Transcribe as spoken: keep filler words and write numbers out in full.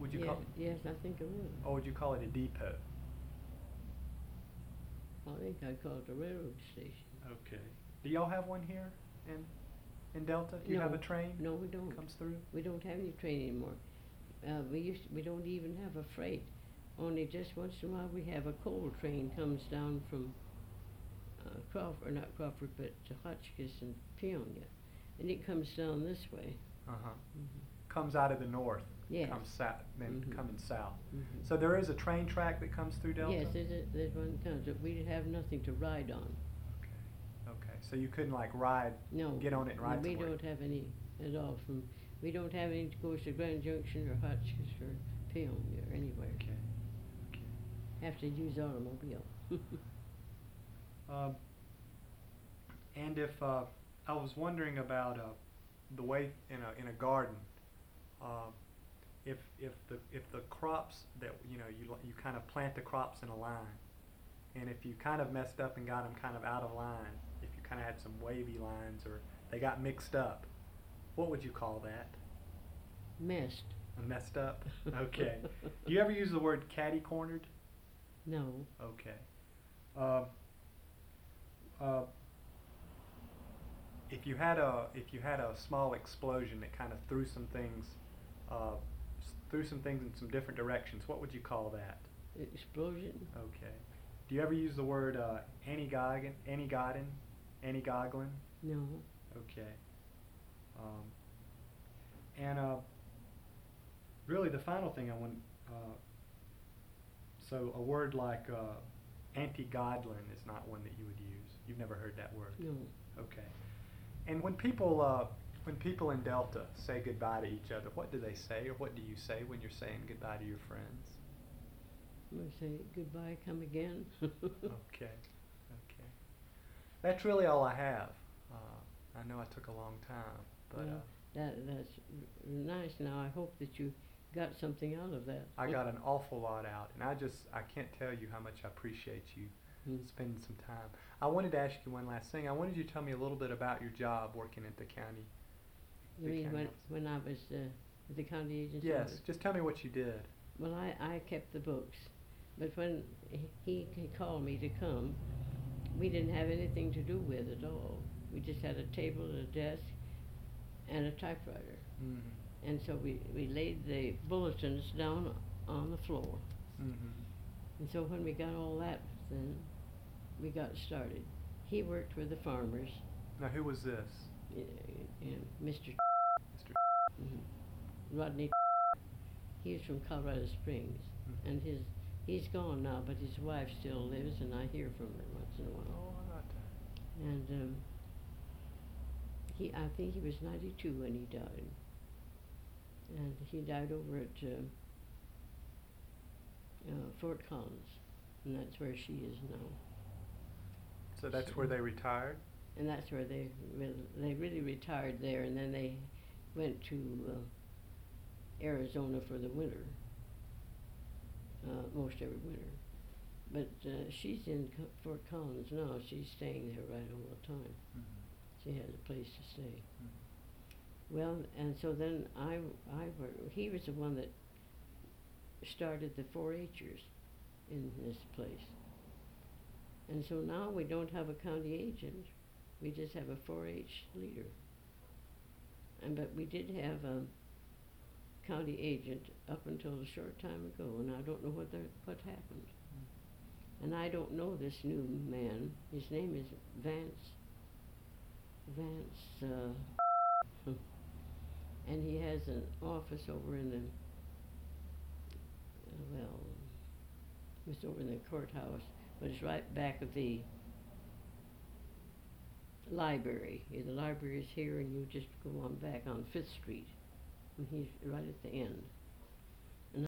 Would you Yeah, call? yes, I think it would. Or would you call it a depot? I think I'd call it a railroad station. Okay. Do y'all have one here in in Delta? Do you have a No. train? No, we don't. Comes through? We don't have any train anymore. Uh, we used to, we don't even have a freight. Only just once in a while we have a coal train comes down from uh, Crawford, not Crawford, but to Hotchkiss and Peonia, and it comes down this way. Uh huh. Mm-hmm. Comes out of the north. Yes. Comes south, then Mhm. coming south. Mm-hmm. So there is a train track that comes through Delta? Yes, there's, a, there's one comes, but we have nothing to ride on. Okay. Okay. So you couldn't like ride, No. get on it and ride We somewhere? don't have any at all from, we don't have any that goes to Grand Junction or Hotchkiss or Peonia or anywhere. Okay. Okay. Have to use automobile. Um, and if uh, I was wondering about uh, the way in a in a garden, um, if if the if the crops that you know you li- you kind of plant the crops in a line, and if you kind of messed up and got them kind of out of line, if you kind of had some wavy lines or they got mixed up, what would you call that? Messed. Messed up. Okay. Do you ever use the word catty cornered? No. Okay. Uh, uh, if you had a if you had a small explosion that kind of threw some things uh, s- threw some things in some different directions, what would you call that? Explosion? Okay. Do you ever use the word uh, anti-goggin, anti-goddin, anti-gogglin? No. Okay. Um, and uh, really, the final thing I want. Uh, so a word like uh, anti-godlin is not one that you would use. You've never heard that word. No. Okay. And when people uh, when people in Delta say goodbye to each other, what do they say, or what do you say when you're saying goodbye to your friends? I'm going to say goodbye, come again. Okay. Okay. That's really all I have. Uh, I know I took a long time, but Well, uh, that, that's r- nice. Now, I hope that you got something out of that. I got an awful lot out, and I just I can't tell you how much I appreciate you Mm. spending some time. I wanted to ask you one last thing. I wanted you to tell me a little bit about your job working at the county. You the mean county when, office. when I was uh, at the county agency? Yes, just tell me what you did. Well, I, I kept the books. But when he, he he called me to come, we didn't have anything to do with it at all. We just had a table, a desk, and a typewriter. Mm-hmm. And so we, we laid the bulletins down on the floor. Mm-hmm. And so when we got all that, then we got started. He worked with the farmers, Now, who was this? uh, and Mister Mister Mhm. Rodney. He's from Colorado Springs, Mhm. and his he's gone now, but his wife still lives, and I hear from her once in a while. Oh, I got that. And um, he, I think he was ninety-two when he died, and he died over at uh, uh, Fort Collins, and that's where she is now. So that's where they retired? And that's where they re- they really retired there, and then they went to uh, Arizona for the winter, uh, most every winter. But uh, she's in Co- Fort Collins now. She's staying there right all the time. Mm-hmm. She has a place to stay. Mm-hmm. Well, and so then I, I wor- he was the one that started the four H'ers in this place. And so now we don't have a county agent. We just have a four H leader. And but we did have a county agent up until a short time ago, and I don't know what the, what happened. And I don't know this new man. His name is Vance. Vance. Uh, and he has an office over in the. Uh, well, it's over in the courthouse, but it's right back of the library. Yeah, the library is here, and you just go on back on Fifth Street, and he's right at the end.